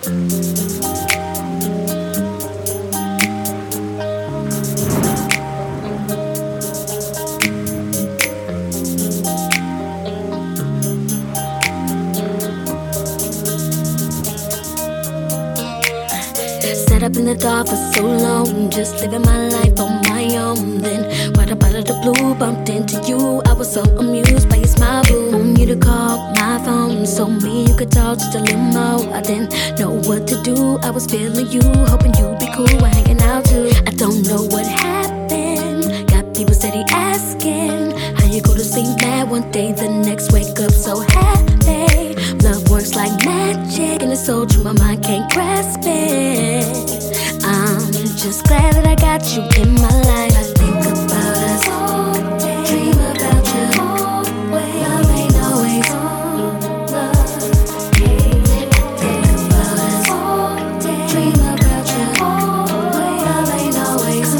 Sat up in the dark for so long, just living my life on my own. Then, right up out of the blue, bumped into you. I was so amused by your smile, boo. Want you to call my phone so me you could talk just a limo. I didn't know what to do. I was feeling you, hoping you'd be cool. We're hanging out too. I don't know what happened. Got people steady asking how you go to sleep mad one day, the next wake up so happy. Love works like magic, and it's so true my mind can't grasp it. I'm just glad that I got you in my life. I think about us all day, dream about you always. Love ain't always love. I think about us all day, dream about you always. Love ain't always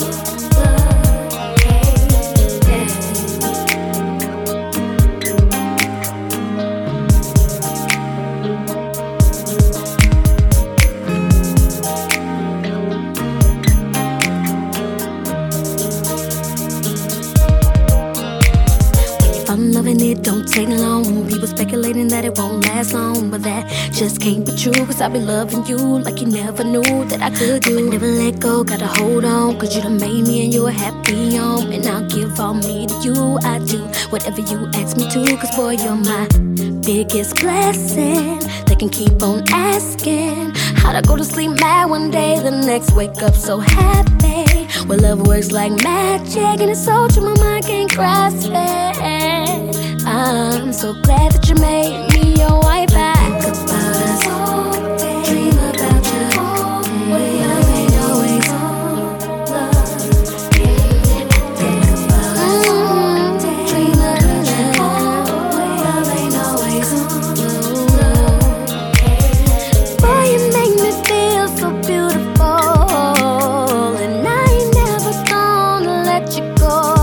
I'm loving it, don't take long. People speculating that it won't last long, but that just can't be true. Cause I've been loving you like you never knew that I could do. I'ma never let go, gotta hold on. Cause you done made me and you're a happy home. And I'll give all me to you, I do whatever you ask me to. Cause boy, you're my biggest blessing. They can keep on asking how'd I go to sleep mad one day, the next wake up so happy. Well, love works like magic, and it's so true my mind can't grasp it. I'm so glad that you made me your wife. I think about us all day, dream about you always. Love ain't always love. I think about us all day, dream about you always. Love ain't always love. Boy, you make me feel so beautiful, and I ain't never gonna let you go.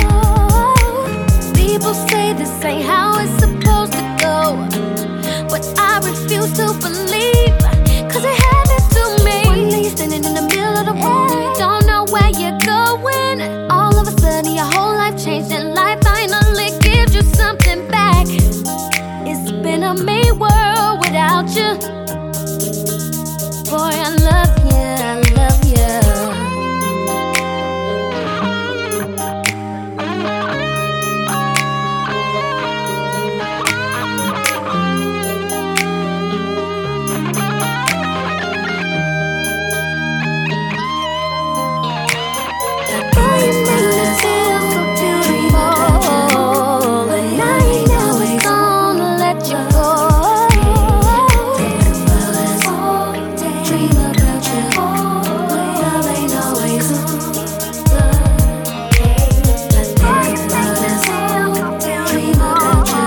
People say this ain't how it's supposed to go, but I refuse to believe